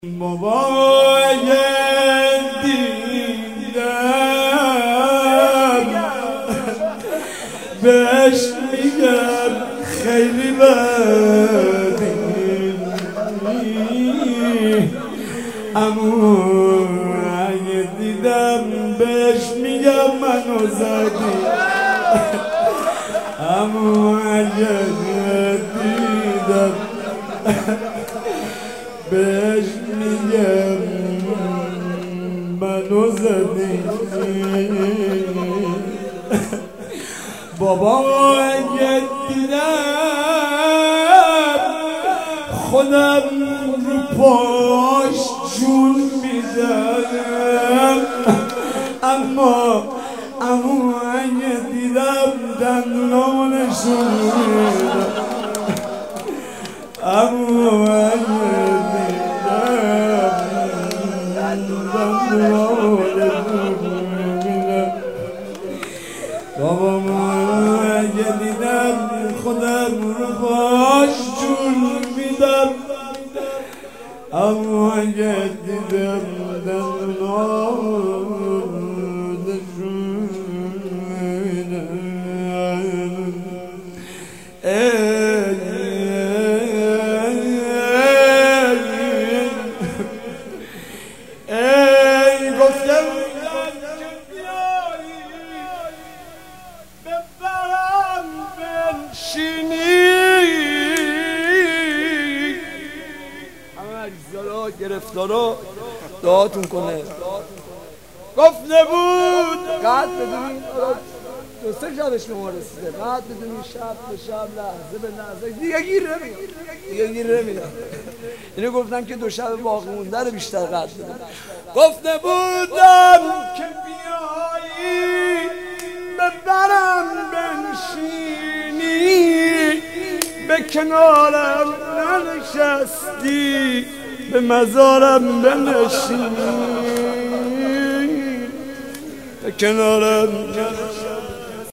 بابای دیدم بهش میگم خیلی بدی، اما اگه دیدم بهش میگم منو زدی، اما اگه دیدم بهش میگم منو زدی. بابا اگه دیدم خودم رو پاش جون میدم، اما اگه دیدم دندونامونشو میدم، اما اگه بابا اگه دیدم خودم رو باش جون میدم، اما اگه دیدم دندونامونشون میدم. گفتم ببرم بنشینی، همه عزیزارا گرفتارا دعاتون کنه. گفت نبود قد بدونین دو سه شبش به ما رسیده، قد بدونین شب به شب لحظه به لحظه دیگه گیر نمیدم. اینو گفتم که دو شب باقی مونده رو بیشتر قد بدونین. گفت نبودم که بیایی ببرم بنشینی، به کنارم ننشستی به مزارم بنشینی، به کنارم